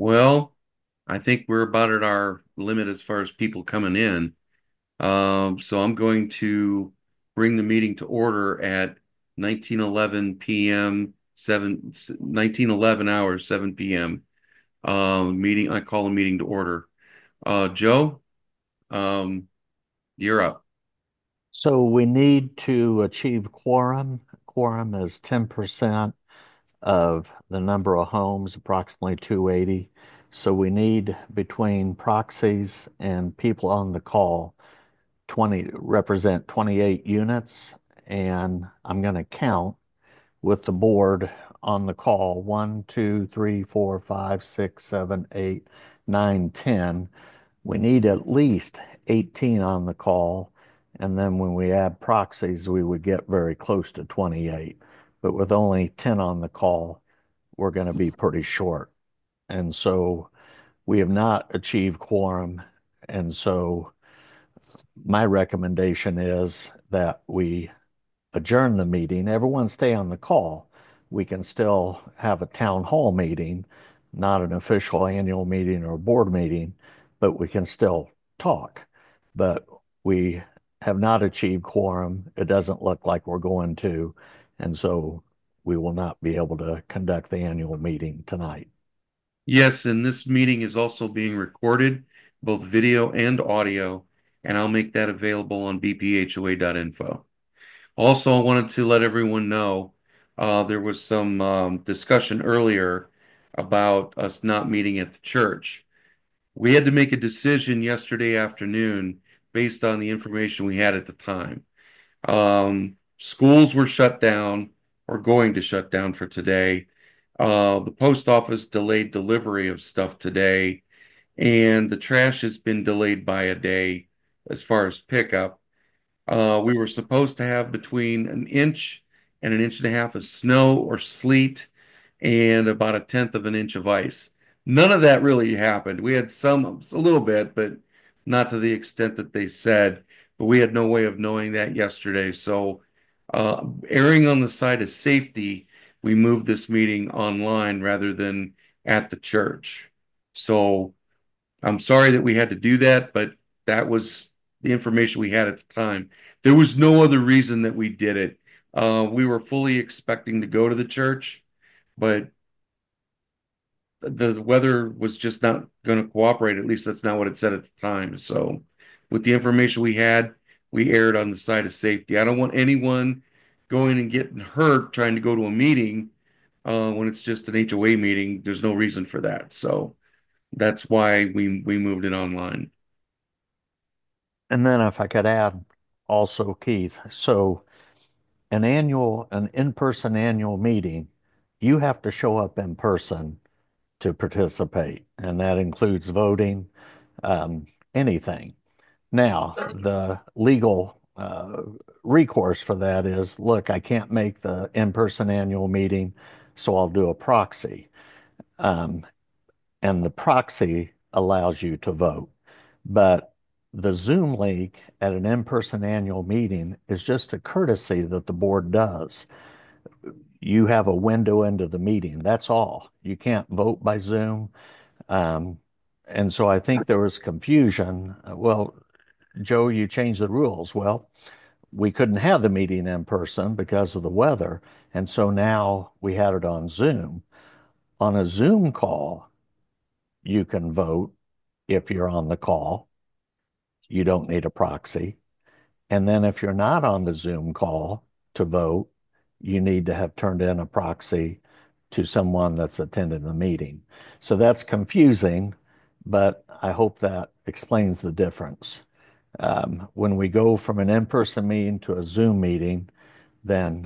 Well, I think we're about at our limit as far as people coming in. So I'm going to bring the meeting to order at 19:11 p.m. 19:11 hours 7 p.m. I call the meeting to order. Joe, um, you're up. So we need to achieve quorum. Quorum is 10% of the number of homes, approximately 280. So we need between proxies and people on the call 20 represent 28 units. And I'm going to count with the board on the call: one, two, three, four, five, six, seven, eight, nine, 10. We need at least 18 on the call. And then when we add proxies, we would get very close to 28. But with only 10 on the call, we're going to be pretty short. And so we have not achieved quorum. And so my recommendation is that we adjourn the meeting. Everyone stay on the call. We can still have a town hall meeting, not an official annual meeting or board meeting, but we can still talk. But we have not achieved quorum. It doesn't look like we're going to. And so we will not be able to conduct the annual meeting tonight. Yes, and this meeting is also being recorded, both video and audio, and I'll make that available on bphoa.info. Also, I wanted to let everyone know there was some discussion earlier about us not meeting at the church. We had to make a decision yesterday afternoon based on the information we had at the time. Schools were shut down or going to shut down for today. The post office delayed delivery of stuff today, and the trash has been delayed by a day as far as pickup. We were supposed to have between an inch and an inch and a half of snow or sleet and about a tenth of an inch of ice. None of that really happened. We had a little bit, but not to the extent that they said. But we had no way of knowing that yesterday. So, erring on the side of safety, we moved this meeting online rather than at the church. So, I'm sorry that we had to do that, but that was the information we had at the time. There was no other reason that we did it. We were fully expecting to go to the church, but the weather was just not going to cooperate. At least that's not what it said at the time. So, with the information we had, we erred on the side of safety. I don't want anyone going and getting hurt trying to go to a meeting when it's just an HOA meeting. There's no reason for that. So that's why we moved it online. And then if I could add also, Keith, so an in-person annual meeting, you have to show up in person to participate, and that includes voting, um, anything. Now, the legal recourse for that is, look, I can't make the in-person annual meeting, so I'll do a proxy. Um, and the proxy allows you to vote. But the Zoom link at an in-person annual meeting is just a courtesy that the board does. You have a window into the meeting. That's all. You can't vote by Zoom. Um, and so I think there was confusion. Well, Joe, you changed the rules. Well, we couldn't have the meeting in person because of the weather. And so now we had it on Zoom. On a Zoom call, you can vote if you're on the call. You don't need a proxy. And then if you're not on the Zoom call to vote, you need to have turned in a proxy to someone that's attended the meeting. So that's confusing, but I hope that explains the difference. When we go from an in-person meeting to a Zoom meeting, then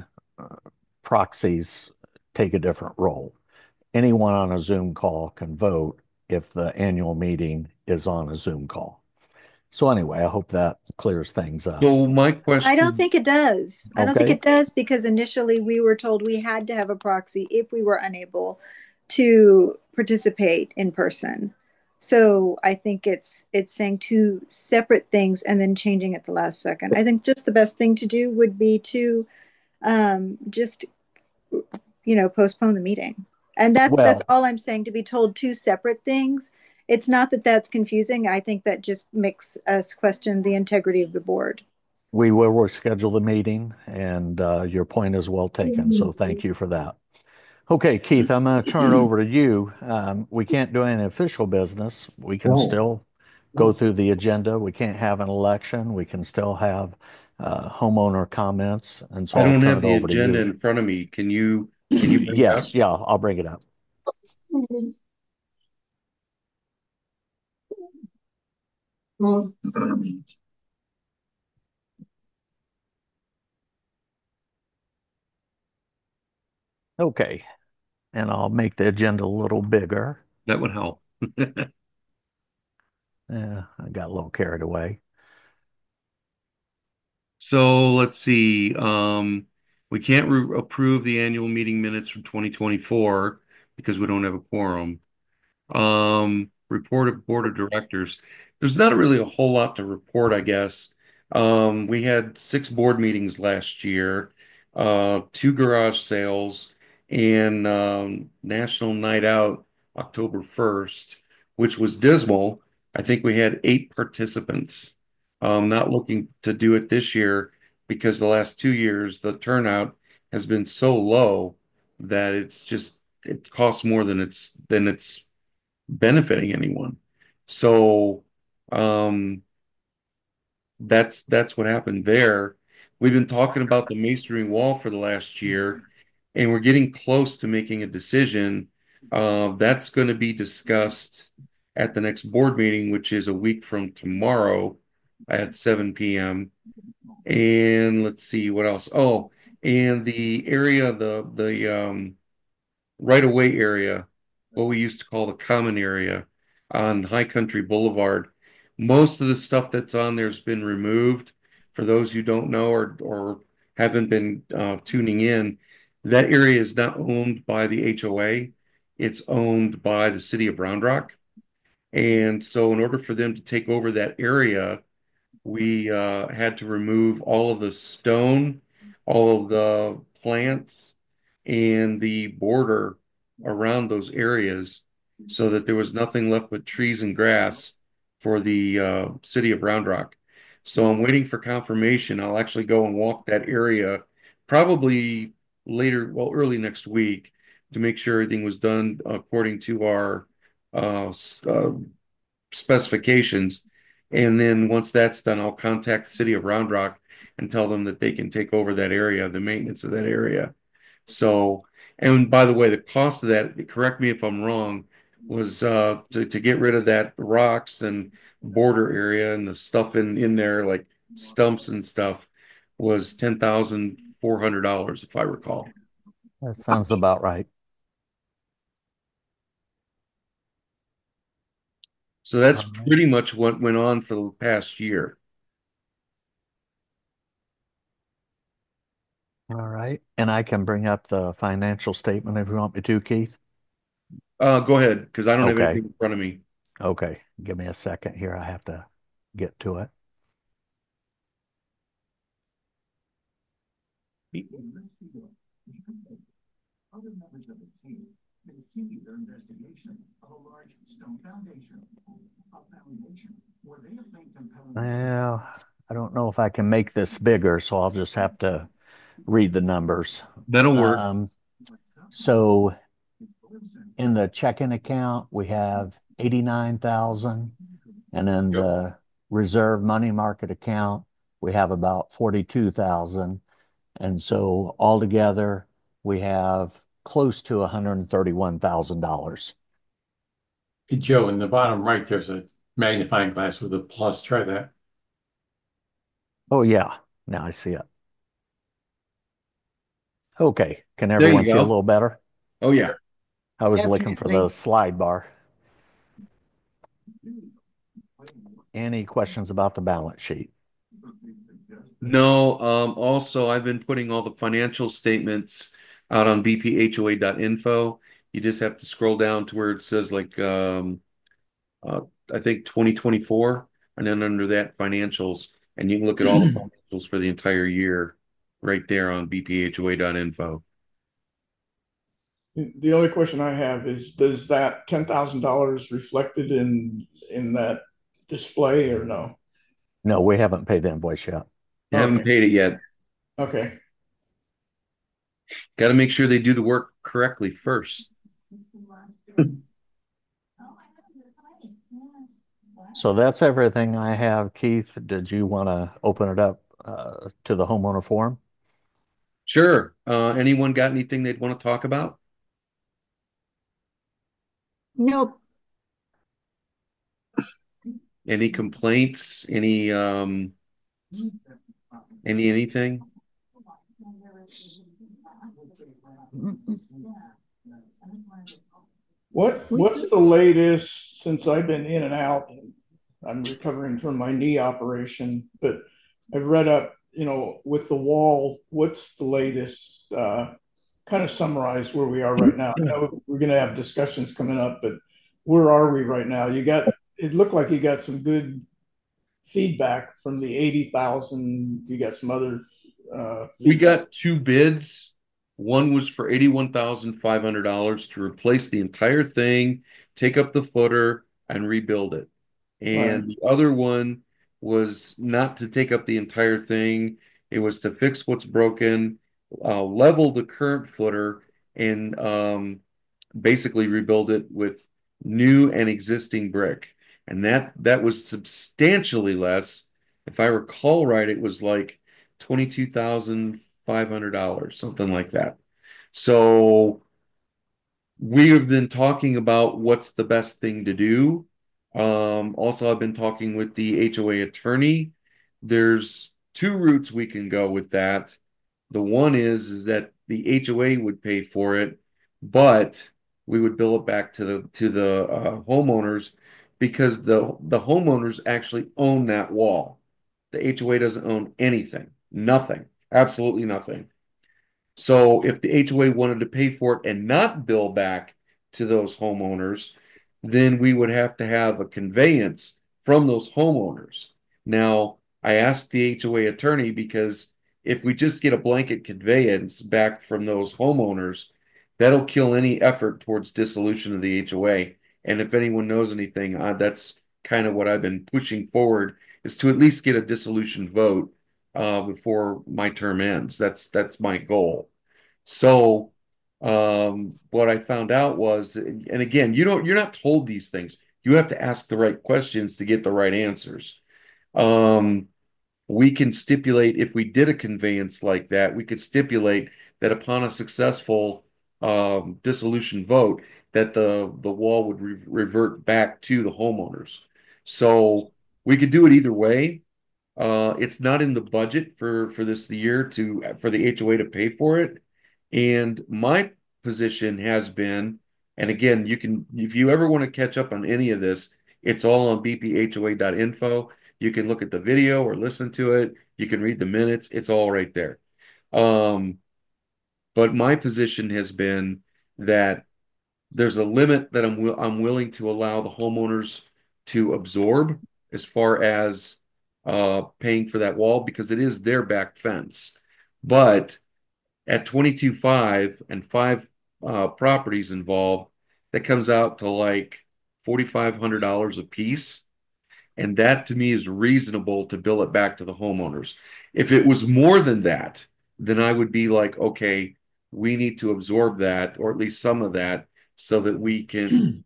proxies take a different role. Anyone on a Zoom call can vote if the annual meeting is on a Zoom call. So anyway, I hope that clears things up. So my I don't question, think it does. I don't think Okay. it does because initially we were told we had to have a proxy if we were unable to participate in person. So I think it's saying two separate things and then changing it the last second. I think just the best thing to do would be to just postpone the meeting. And that's Well, all I'm saying, to be told two separate things. It's not that that's confusing. I think that just makes us question the integrity of the board. we will reschedule the meeting, and your point is well taken. So thank you for that. Okay, Keith, I'm going to turn it over to you. We can't do any official business. We can No, still go through the agenda. We can't have an election. We can still have homeowner comments. And so I I'll don't turn have it the over to agenda you. in front of me. Can you bring it up? Yes, yeah, I'll bring it up. Okay, and I'll make the agenda a little bigger. That would help. I got a little carried away. So let's see. We can't approve the annual meeting minutes from 2024 because we don't have a quorum. Report of Board of Directors. There's not really a whole lot to report, I guess. We had 6 board meetings last year, 2 garage sales, and National Night Out October 1st, which was dismal. I think we had 8 participants. Not looking to do it this year because the last 2 years the turnout has been so low that it costs more than it's benefiting anyone. So um, that's what happened there. We've been talking about the masonry wall for the last year, and we're getting close to making a decision. That's going to be discussed at the next board meeting, which is a week from tomorrow at 7 p.m. And let's see what else. Oh, and the area, the right of way area, what we used to call the common area on High Country Boulevard. Most of the stuff that's on there has been removed. For those who don't know or haven't been tuning in, that area is not owned by the HOA. It's owned by the city of Round Rock. And so in order for them to take over that area, we had to remove all of the stone, all of the plants, and the border around those areas so that there was nothing left but trees and grass for the city of Round Rock. So I'm waiting for confirmation. I'll actually go and walk that area probably later, well, early next week to make sure everything was done according to our uh, specifications. And then once that's done, I'll contact the city of Round Rock and tell them that they can take over that area, the maintenance of that area. So, and by the way, the cost of that, correct me if I'm wrong, was to get rid of that rocks and border area and the stuff in there, like stumps and stuff, was $10,400, if I recall. That sounds about right. So that's All right. pretty much what went on for the past year. All right. And I can bring up the financial statement if you want me to, Keith. Go ahead, because I don't have Okay. anything in front of me. Okay. Give me a second here. I have to get to it. Well, I don't know if I can make this bigger, so I'll just have to read the numbers. That'll work. So in the checking account, we have 89,000, and in Yep. the reserve money market account, we have about 42,000. And so altogether, we have close to $131,000. Hey, Joe, in the bottom right, there's a magnifying glass with a plus. Try that. Oh, yeah. Now I see it. Okay. Can There everyone you see a go. little better? Oh yeah. I was looking for the slide bar. Any questions about the balance sheet? No, also I've been putting all the financial statements out on bphoa.info. You just have to scroll down to where it says like uh I think 2024 and then under that financials and you can look at all the financials for the entire year right there on bphoa.info. The only question I have is, does that $10,000 reflected in that display or no? No, we haven't paid the invoice yet. They haven't Okay. paid it yet. Okay. Got to make sure they do the work correctly first. So that's everything I have. Keith, did you want to open it up to the homeowner forum? Sure. Anyone got anything they'd want to talk about? Nope. Any complaints? Anything? What's the latest since I've been in and out? I'm recovering from my knee operation, but I've read up, with the wall, what's the latest? Kind of summarize where we are right now. I know we're going to have discussions coming up, but where are we right now? It looked like you got some good feedback from the 80,000. You got some other We feedback. got two bids. One was for $81,500 to replace the entire thing, take up the footer, and rebuild it. Right. And the other one was not to take up the entire thing. It was to fix what's broken, level the current footer, and basically rebuild it with new and existing brick. And that was substantially less. If I recall right, it was like $22,500, something like that. So we have been talking about what's the best thing to do. Also, I've been talking with the HOA attorney. There's two routes we can go with that. The one is that the HOA would pay for it, but we would bill it back to the homeowners because the homeowners actually own that wall. The HOA doesn't own anything, nothing, absolutely nothing. So if the HOA wanted to pay for it and not bill back to those homeowners, then we would have to have a conveyance from those homeowners. Now, I asked the HOA attorney because if we just get a blanket conveyance back from those homeowners, that'll kill any effort towards dissolution of the HOA. And if anyone knows anything, that's kind of what I've been pushing forward is to at least get a dissolution vote before my term ends. That's my goal. So, what I found out was, and again, you're not told these things. You have to ask the right questions to get the right answers. Um, we can stipulate if we did a conveyance like that, we could stipulate that upon a successful dissolution vote, that the wall would revert back to the homeowners. So we could do it either way. It's not in the budget for this year for the HOA to pay for it. And my position has been, and again, you can if you ever want to catch up on any of this, it's all on bphoa.info. You can look at the video or listen to it. You can read the minutes. It's all right there. Um, but my position has been that there's a limit that I'm willing to allow the homeowners to absorb as far as paying for that wall because it is their back fence. But at 22.5 and five properties involved, that comes out to like $4,500 a piece. And that to me is reasonable to bill it back to the homeowners. If it was more than that, then I would be like, okay, we need to absorb that or at least some of that so that we can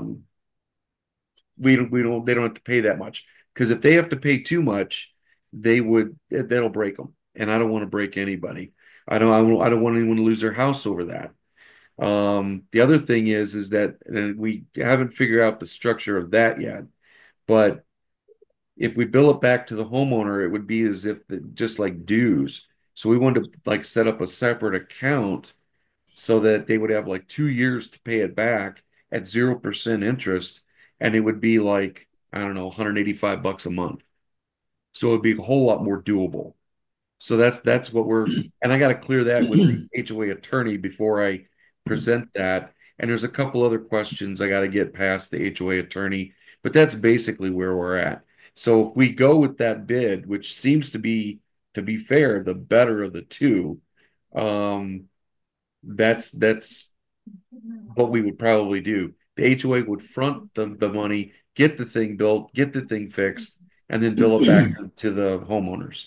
they don't have to pay that much. Because if they have to pay too much, that'll break them. And I don't want to break anybody. I don't want anyone to lose their house over that. The other thing is that we haven't figured out the structure of that yet, but if we bill it back to the homeowner, it would be as if just like dues. So we wanted to like set up a separate account so that they would have like 2 years to pay it back at 0% interest, and it would be like, I don't know, 185 bucks a month. So it'd be a whole lot more doable. So that's what and I got to clear that with the HOA attorney before I present that. And there's a couple other questions I got to get past the HOA attorney, but that's basically where we're at. So if we go with that bid, which seems to be fair, the better of the two, um, that's what we would probably do. The HOA would front the money, get the thing built, get the thing fixed, and then bill it back to the homeowners.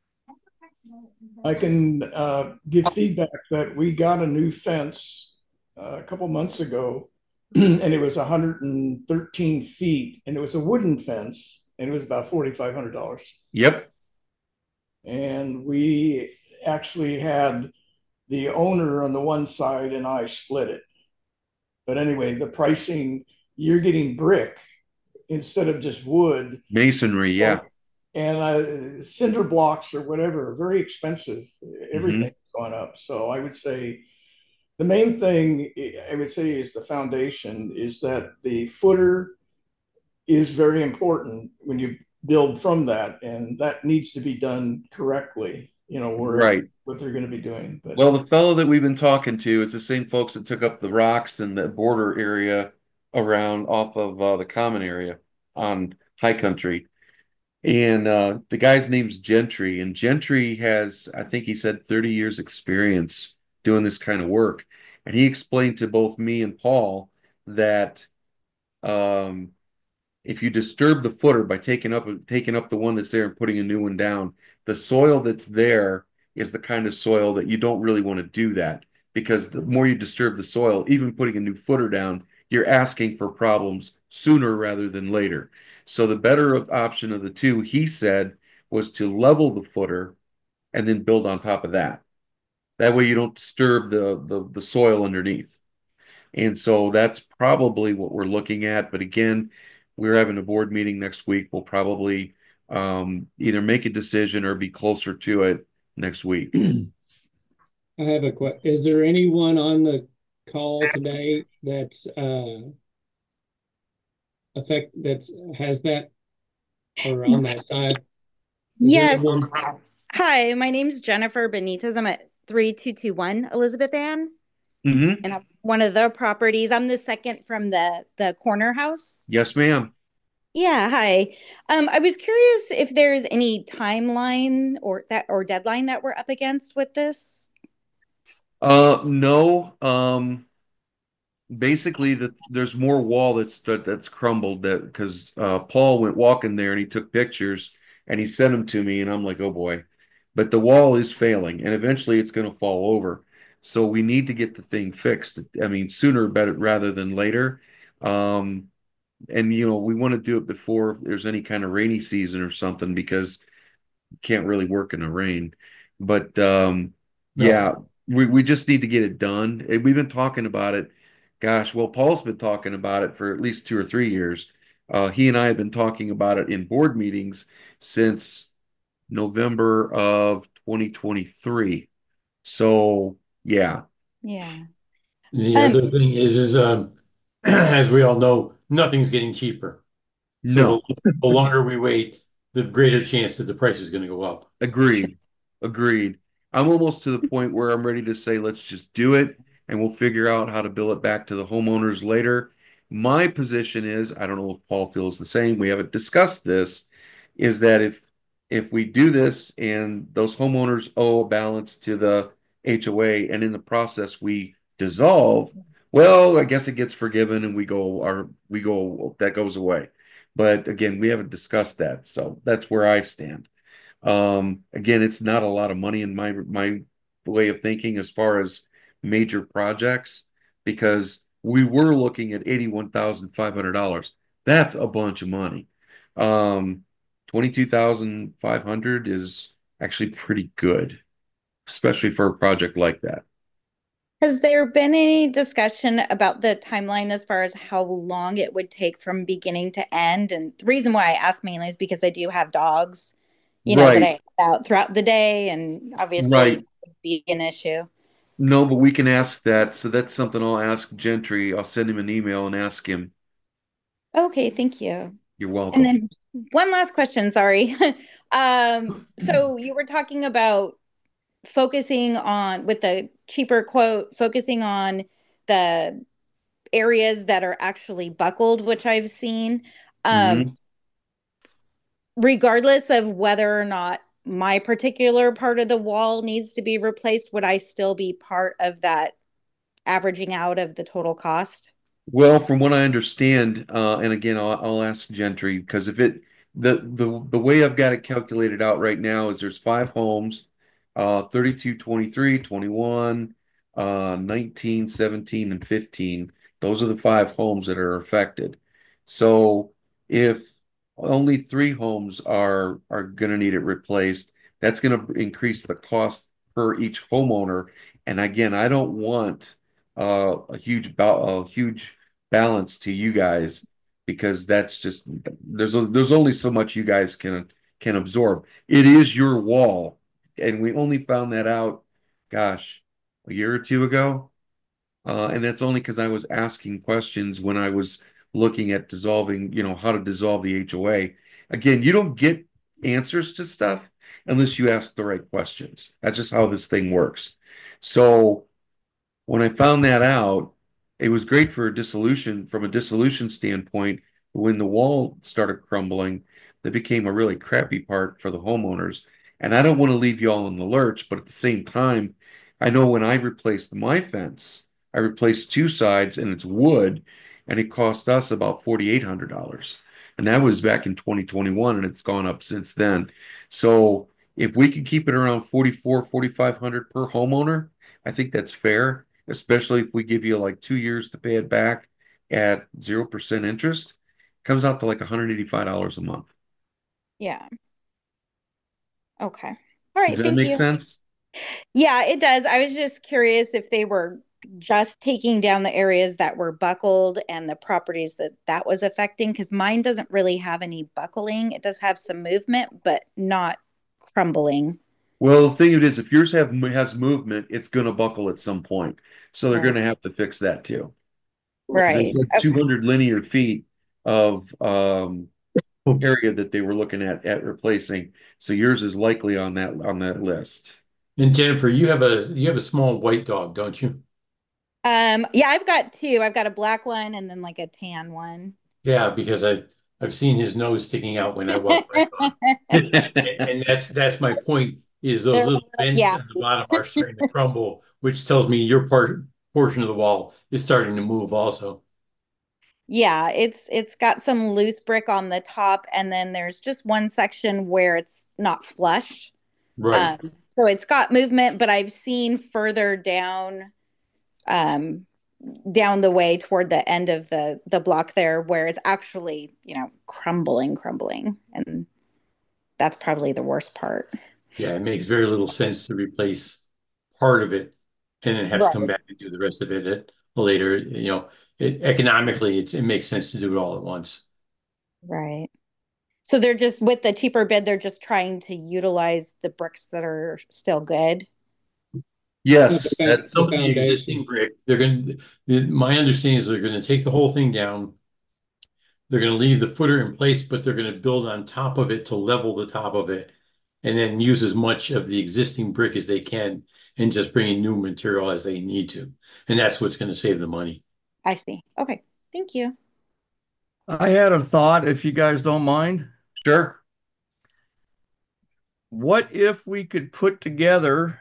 I can give feedback that we got a new fence a couple months ago, and it was 113 feet, and it was a wooden fence, and it was about $4,500. Yep. And we actually had the owner on the one side, and I split it. But anyway, the pricing, you're getting brick instead of just wood. Masonry, yeah. And cinder blocks or whatever, very expensive. Mhm. Everything's gone up. So I would say the main thing I would say is the foundation is that the footer is very important when you build from that, and that needs to be done correctly, where Right. what they're going to be doing. But Well, the fellow that we've been talking to is the same folks that took up the rocks in the border area around off of the common area on High Country. And the guy's name's Gentry, and Gentry has, I think he said, 30 years experience doing this kind of work. And he explained to both me and Paul that um, if you disturb the footer by taking up the one that's there and putting a new one down, the soil that's there is the kind of soil that you don't really want to do that, because the more you disturb the soil, even putting a new footer down, you're asking for problems sooner rather than later. So the better option of the two, he said, was to level the footer and then build on top of that. That way you don't disturb the soil underneath. And so that's probably what we're looking at. But again, we're having a board meeting next week. We'll probably either make a decision or be closer to it next week. I have a question. Is there anyone on the call today that's has that or on that side? Is there Yes. anyone? Hi, my name's Jennifer Benitez. I'm at 3221 Elizabeth Ann, Hmm. and I'm one of the properties. I'm the second from the corner house. Yes, ma'am. Yeah, hi. I was curious if there's any timeline or deadline that we're up against with this. No. Basically there's more wall that's crumbled, that because Paul went walking there and he took pictures and he sent them to me, and I'm like, oh boy. But the wall is failing and eventually it's going to fall over. So we need to get the thing fixed. I mean, sooner better rather than later. Um, and we want to do it before there's any kind of rainy season or something, because can't really work in the rain. But yeah, No. we just need to get it done. We've been talking about it. Gosh, well, Paul's been talking about it for at least 2 or 3 years. He and I have been talking about it in board meetings since November of 2023. So yeah, Yeah. The Um, other thing is as we all know, nothing's getting cheaper. So no. the longer we wait, the greater chance that the price is going to go up. Agreed. Agreed. I'm almost to the point where I'm ready to say, let's just do it and we'll figure out how to bill it back to the homeowners later. My position is, I don't know if Paul feels the same, we haven't discussed this, is that if we do this and those homeowners owe a balance to the HOA and in the process we dissolve, well, I guess it gets forgiven and that goes away. But again, we haven't discussed that. So that's where I stand. Again, it's not a lot of money in my way of thinking as far as major projects, because we were looking at $81,500. That's a bunch of money. Um, 22,500 is actually pretty good, especially for a project like that. has there been any discussion about the timeline as far as how long it would take from beginning to end? And the reason why I ask mainly is because I do have dogs, that I Right, have out throughout the day, and obviously right. it would be an issue. No, but we can ask that. So that's something I'll ask Gentry. I'll send him an email and ask him. Okay, thank you. You're And welcome. then one last question, sorry. So you were talking about focusing on with the cheaper quote, focusing on the areas that are actually buckled, which I've seen. Um, Hmm. Regardless of whether or not my particular part of the wall needs to be replaced, would I still be part of that averaging out of the total cost? Well, from what I understand, and again, I'll ask Gentry because if it the way I've got it calculated out right now is there's five homes, 32, 23, 21, 19, 17, and 15. Those are the five homes that are affected. So if only three homes are going to need it replaced, that's going to increase the cost per each homeowner. And again, I don't want a huge balance to you guys because that's just there's only so much you guys can absorb. It is your wall, and we only found that out, gosh, a year or two ago. And that's only because I was asking questions when I was looking at dissolving, how to dissolve the HOA. Again, you don't get answers to stuff unless you ask the right questions. That's just how this thing works. So when I found that out, it was great for a dissolution from a dissolution standpoint. When the wall started crumbling, that became a really crappy part for the homeowners. And I don't want to leave you all in the lurch, but at the same time, I know when I replaced my fence, I replaced two sides and it's wood, and it cost us about $4,800. And that was back in 2021, and it's gone up since then. So if we could keep it around 44, 4,500 per homeowner, I think that's fair, especially if we give you like 2 years to pay it back at 0% interest. Comes out to like $185 a month. Yeah. Okay. All right. Does that Thank make you. sense? Yeah, it does. I was just curious if they were just taking down the areas that were buckled and the properties that was affecting, because mine doesn't really have any buckling. It does have some movement, but not crumbling. Well, the thing of it is, if yours has movement, it's going to buckle at some point. So they're going Right. to have to fix that too. Because they Right. said Okay. 200 linear feet of area that they were looking at replacing. So yours is likely on that list. And Jennifer, you have a small white dog, don't you? Yeah, I've got two. I've got a black one and then like a tan one. Yeah, because I've seen his nose sticking out when I walk my dog. And that's my point, is those little vents Yeah. at the bottom are starting to crumble, which tells me your portion of the wall is starting to move also. Yeah, it's got some loose brick on the top, and then there's just one section where it's not flush. Right. Um, so it's got movement, but I've seen further um, down the way toward the end of the block there where it's actually, crumbling, and that's probably the worst part. Yeah, it makes very little sense to replace part of it and then have to come Right. back and do the rest of it at later. Economically, it makes sense to do it all at once. Right. So they're just with the cheaper bid, they're just trying to utilize the bricks that are still good. Yes, that's Some The of the foundation. existing brick, my understanding is they're going to take the whole thing down. They're going to leave the footer in place, but they're going to build on top of it to level the top of it, and then use as much of the existing brick as they can and just bring in new material as they need to. And that's what's going to save the money. I see. Okay. Thank you. I had a thought, if you guys don't mind. sure. What if we could put together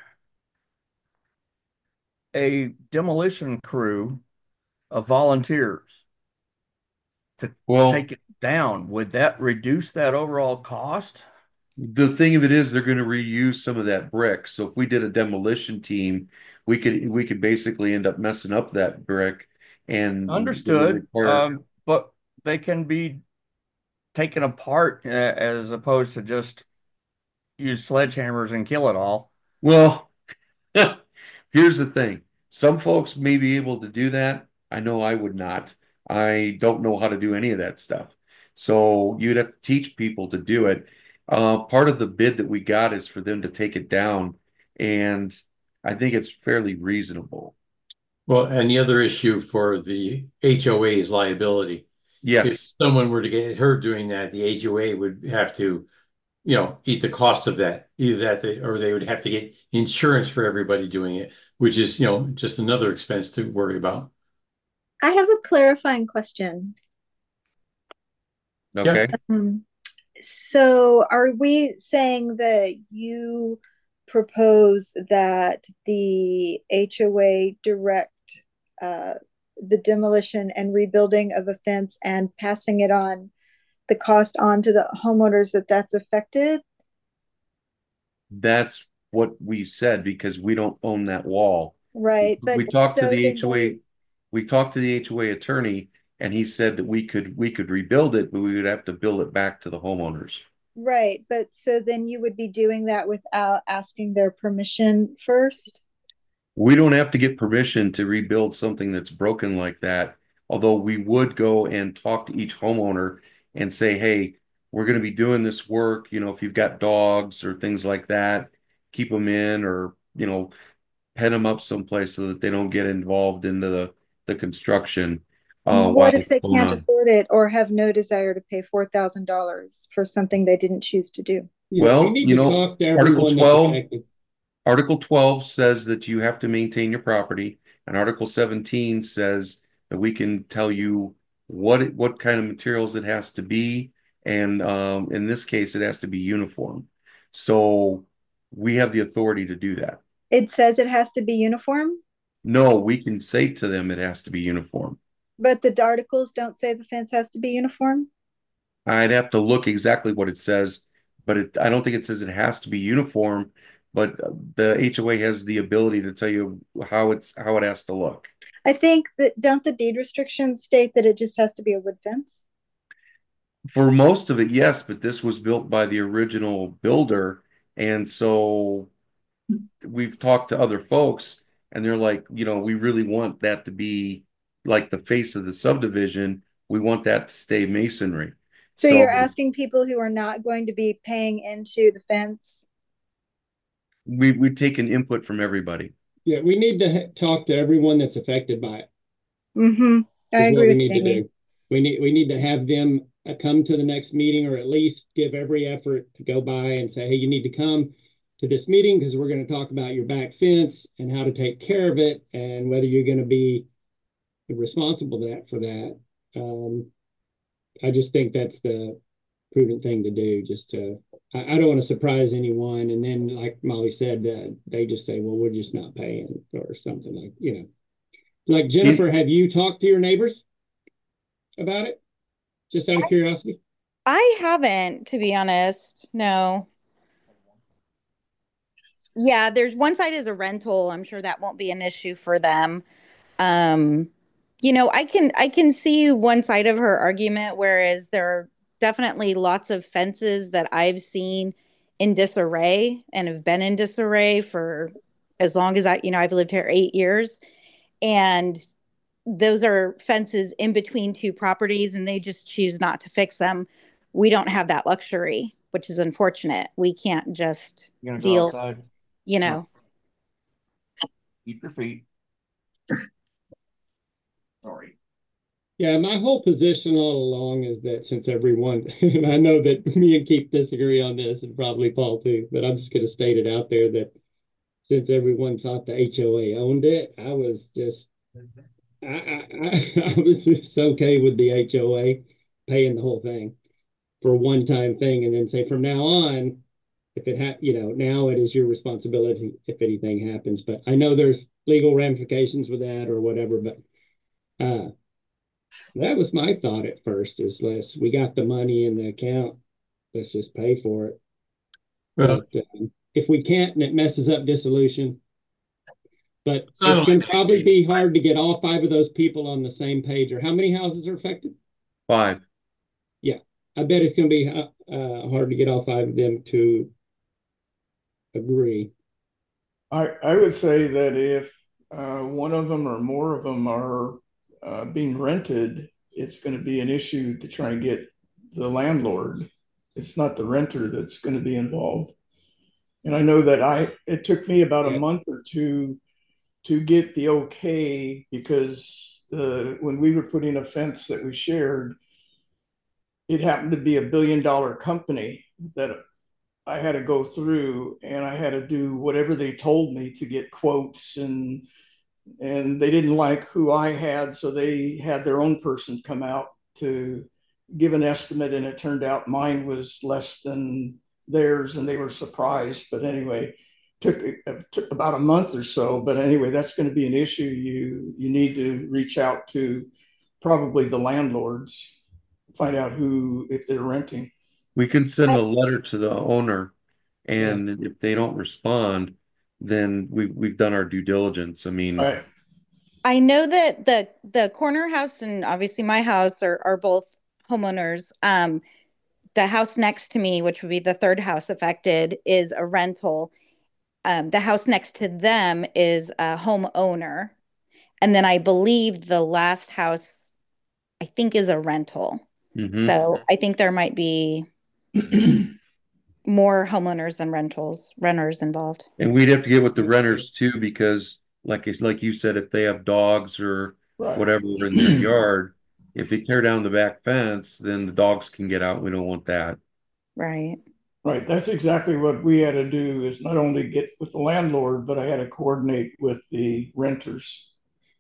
a demolition crew of volunteers to Well, take it down? Would that reduce that overall cost? the thing of it is they're going to reuse some of that brick. So if we did a demolition team, we could basically end up messing up that brick and it would Understood. require. But they can be taken apart as opposed to just use sledgehammers and kill it all. Well, here's the thing. Some folks may be able to do that. I know I would not. I don't know how to do any of that stuff. So you'd have to teach people to do it. Part of the bid that we got is for them to take it down, and I think it's fairly reasonable. Well, and the other issue for the HOA is liability. If Yes. someone were to get hurt doing that, the HOA would have to, eat the cost of that. Either that or they would have to get insurance for everybody doing it, which is, just another expense to worry about. I have a clarifying question. Okay. So are we saying that you propose that the HOA direct the demolition and rebuilding of a fence and passing it on, the cost on to the homeowners that's affected? That's what we said because we don't own that wall. Right, but We talked to so the then HOA, we talked to the HOA attorney, and he said that we could rebuild it, but we would have to bill it back to the homeowners. right, but so then you would be doing that without asking their permission first? We don't have to get permission to rebuild something that's broken like that. Although we would go and talk to each homeowner and say, hey, we're going to be doing this work. If you've got dogs or things like that, keep them in or, pet them up someplace so that they don't get involved into the construction while What if it's they going can't on. afford it or have no desire to pay $4,000 for something they didn't choose to do? Yeah, we Well, need to talk to Article everyone that's 12, affected. Article 12 says that you have to maintain your property, and Article 17 says that we can tell you what kind of materials it has to be, and in this case, it has to be uniform. So we have the authority to do that. It says it has to be uniform, No, we can say to them it has to be uniform. but the articles don't say the fence has to be uniform. I'd have to look exactly what it says, but I don't think it says it has to be uniform, but the HOA has the ability to tell you how it has to look. I think that don't the deed restrictions state that it just has to be a wood fence? For most of it, yes, but this was built by the original builder, and so we've talked to other folks, and they're like, we really want that to be like the face of the subdivision. We want that to stay masonry. So you're asking people who are not going to be paying into the fence? We've taken input from everybody. Yeah, we need to talk to everyone that's affected by it. Mm-hmm. I Is what agree we with need to Jamie. do. We need to have them come to the next meeting, or at least give every effort to go by and say, hey, you need to come to this meeting because we're going to talk about your back fence and how to take care of it and whether you're going to be responsible for that. I just think that's the prudent thing to do. I don't want to surprise anyone, and then like Molly said, they just say, well, we're just not paying or something like Jennifer, have you talked to your neighbors about it? Just out of curiosity. I haven't, to be honest. No. Yeah, there's one side is a rental. I'm sure that won't be an issue for them. Um, I can see one side of her argument, whereas there are definitely lots of fences that I've seen in disarray and have been in disarray for as long as I've lived here 8 years. And those are fences in between two properties and they just choose not to fix them. We don't have that luxury, which is unfortunate. We can't just You're gonna go deal, outside, you know. keep your feet. Sorry. Yeah, my whole position all along is that since everyone, and I know that me and Keith disagree on this, and probably Paul too, but I'm just going to state it out there that since everyone thought the HOA owned it, I was just, I was just okay with the HOA paying the whole thing for a one-time thing, and then say from now on, if now it is your responsibility if anything happens. But I know there's legal ramifications with that or whatever, but that was my thought at first, is we got the money in the account, let's just pay for it. Well, But if we can't and it messes up dissolution, but it's not going only to probably that, be hard to get all 5 of those people on the same page. Or how many houses are affected? 5. Yeah, I bet it's going to be hard to get all 5 of them to agree. I would say that if one of them or more of them are being rented, it's going to be an issue to try and get the landlord. It's not the renter that's going to be involved. And I know that it took me about a month or two to get the okay, because when we were putting a fence that we shared, it happened to be $1 billion company that I had to go through, and I had to do whatever they told me to get quotes, and they didn't like who I had, so they had their own person come out to give an estimate, and it turned out mine was less than theirs, and they were surprised. But anyway, took about a month or so. But anyway, that's going to be an issue. You need to reach out to probably the landlords, find out who, if they're renting. We can send a letter to the owner, Yeah. and if they don't respond, then we've done our due diligence. I mean, Right. I know that the corner house and obviously my house are both homeowners. The house next to me, which would be the third house affected, is a rental. The house next to them is a homeowner. And then I believe the last house, I think, is a rental. mhm. So I think there might be more homeowners than renters involved. And we'd have to get with the renters too, because like you said, if they have dogs or Right. whatever in their yard, if they tear down the back fence, then the dogs can get out. We don't want that. Right. Right. That's exactly what we had to do, is not only get with the landlord, but I had to coordinate with the renters.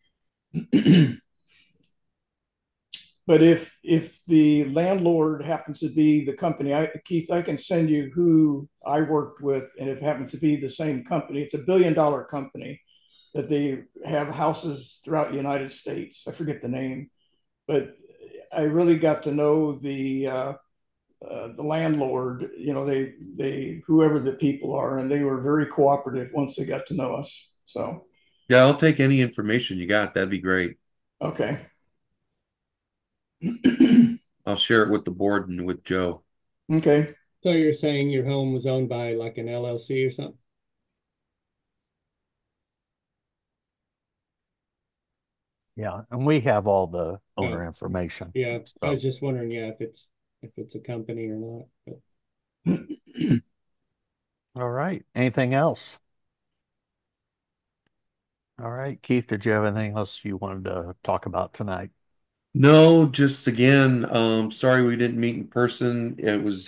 But if the landlord happens to be the company, Keith, I can send you who I worked with, and if it happens to be the same company, it's $1 billion company that they have houses throughout the United States. I forget the name, but I really got to know the landlord. You know, they whoever the people are, and they were very cooperative once they got to know us. So Yeah, I'll take any information you got. That'd be great. okay. I'll share it with the board and with Joe. Okay. So you're saying your home was owned by like an LLC or something? Yeah, and we have all the owner Oh. information. Yeah, I So, was just wondering, yeah, if it's a company or not. But all right. Anything else? All right, Keith, did you have anything else you wanted to talk about tonight? No, just again, sorry we didn't meet in person. It was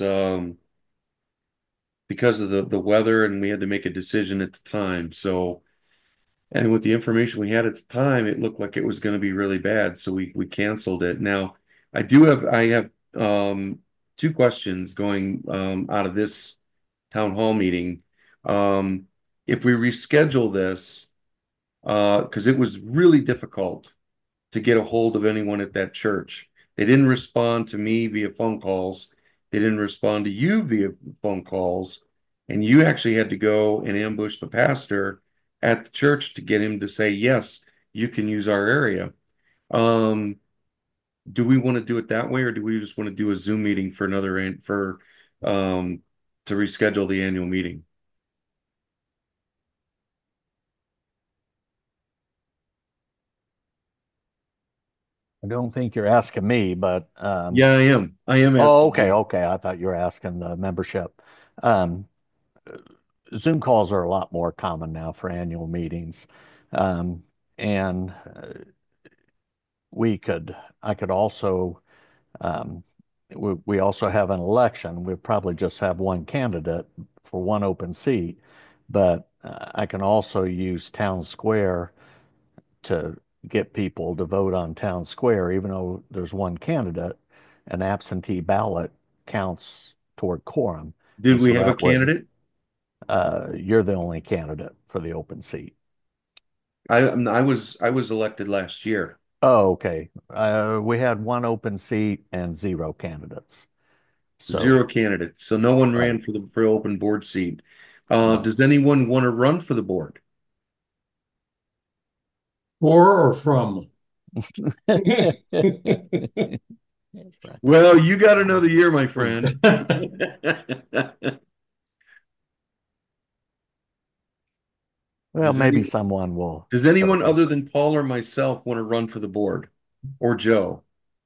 because of the weather, and we had to make a decision at the time. So, and with the information we had at the time, it looked like it was going to be really bad. So we canceled it. Now, I have two questions going out of this town hall meeting. Um, if we reschedule this, because it was really difficult to get a hold of anyone at that church. They didn't respond to me via phone calls. They didn't respond to you via phone calls. And you actually had to go and ambush the pastor at the church to get him to say, yes, you can use our area. Um, do we want to do it that way, or do we just want to do a Zoom meeting for um to reschedule the annual meeting? I don't think you're asking me, but Yeah, I am. I am oh, asking okay, you. okay. I thought you were asking the membership. Um, Zoom calls are a lot more common now for annual meetings. Um, and I could also, um, we also have an election. We probably just have one candidate for one open seat, but I can also use Town Square to get people to vote on Town Square, even though there's one candidate. An absentee ballot counts toward quorum. Did And so we have a that would, candidate? you're the only candidate for the open seat. I was elected last year. Oh, okay. We had one open seat and zero candidates. So, Zero candidates. So no one right. ran for the open board seat. No. Does anyone want to run for the board? For or from? Well, you got another year, my friend. Well, maybe someone will Does anyone other surface. than Paul or myself want to run for the board? Or Joe?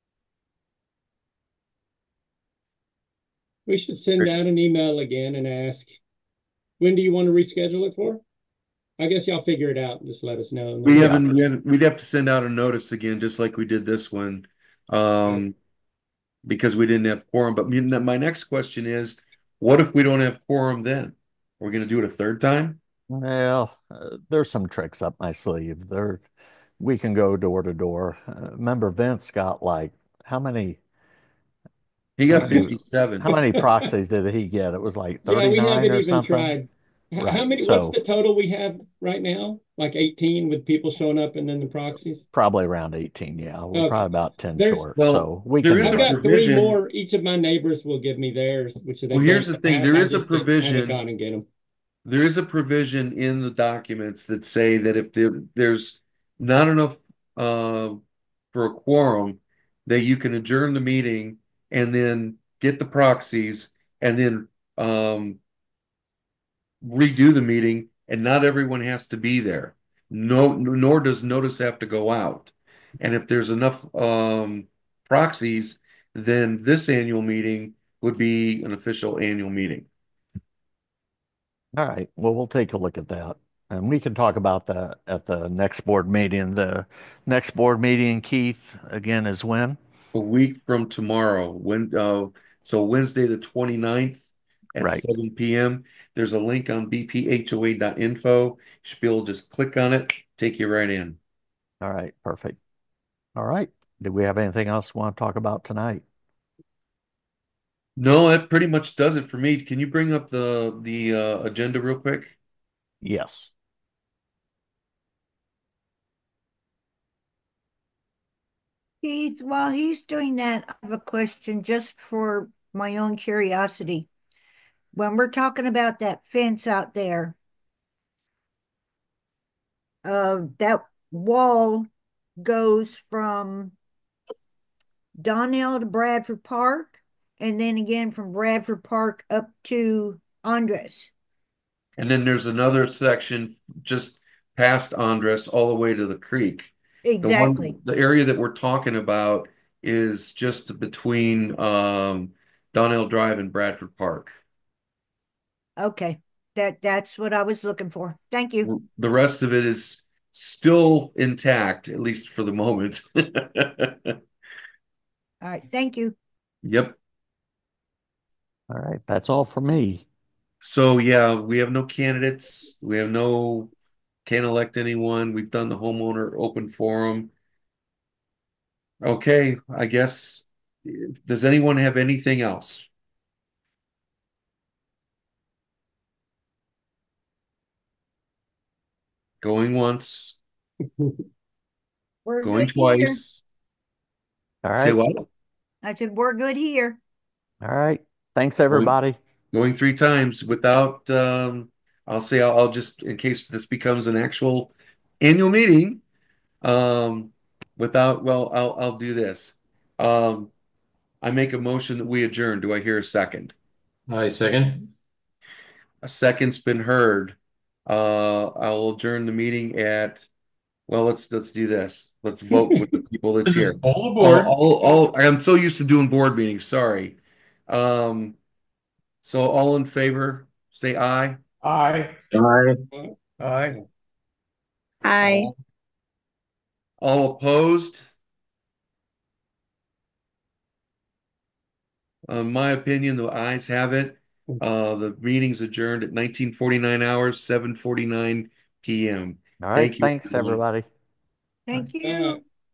we should send out an email again and ask, when do you want to reschedule it for? I guess y'all figure it out and just let us know. And We then- haven't, we'd have to send out a notice again, just like we did this one. Because we didn't have quorum. But my next question is, what if we don't have quorum then? We're going to do it a third time? Well, there's some tricks up my sleeve. We can go door to door. Remember, Vince got like how many? He How got many? 57. How many proxies did he get? It was like Yeah, we 39 haven't or even something. tried. How Right. many, what's the total we have right now? Like 18 with people showing up and then the proxies? Probably around 18. Yeah. We're Okay. probably about 10 There's- short. Well, So we there can is I've a got 3 provision. more. Each of my neighbors will give me theirs, which they Well, here's the don't thing. have. There I is a just panic provision. on and get them. There is a provision in the documents that say that if there's not enough for a quorum, that you can adjourn the meeting and then get the proxies and then redo the meeting, and not everyone has to be there. No, nor does notice have to go out. And if there's enough proxies, then this annual meeting would be an official annual meeting. All right. Well, we'll take a look at that. And we can talk about that at the next board meeting. The next board meeting, Keith, again, is when? A week from tomorrow, so Wednesday the 29th at Right. 7 p.m. There's a link on bphoa.info. You should be able to just click on it, take you right in. All right. Perfect. All right. Do we have anything else we want to talk about tonight? No, that pretty much does it for me. Can you bring up the agenda real quick? Yes. Keith, while he's doing that, I have a question just for my own curiosity. When we're talking about that fence out there, that wall goes from Donnell to Bradford Park, and then again from Bradford Park up to Andres. And then there's another section just past Andres all the way to the creek. Exactly. The area that we're talking about is just between Donnell Drive and Bradford Park. Okay. That's what I was looking for. Thank you. The rest of it is still intact, at least for the moment. All right. Thank you. Yep. All right. That's all for me. So yeah, we have no candidates. We have no, can't elect anyone. We've done the homeowner open forum. Okay, I guess. Does anyone have anything else? Going once, We're going good here. twice. All Say right. what? I said, we're good here. All right. Thanks, everybody. Going 3 times without I'll just, in case this becomes an actual annual meeting, without, well, I'll do this. I make a motion that we adjourn. Do I hear a second? I second. A second's been heard. I'll adjourn the meeting at, well, let's do this. Let's vote with the people that's here. All aboard. I'm so used to doing board meetings, sorry. So all in favor, say aye. Aye. Aye. Aye. Hi. All opposed? In my opinion, the ayes have it. The meeting's adjourned at 19:49 hours, 7:49 p.m. All right. Thank you. Thanks, everybody. Thank you.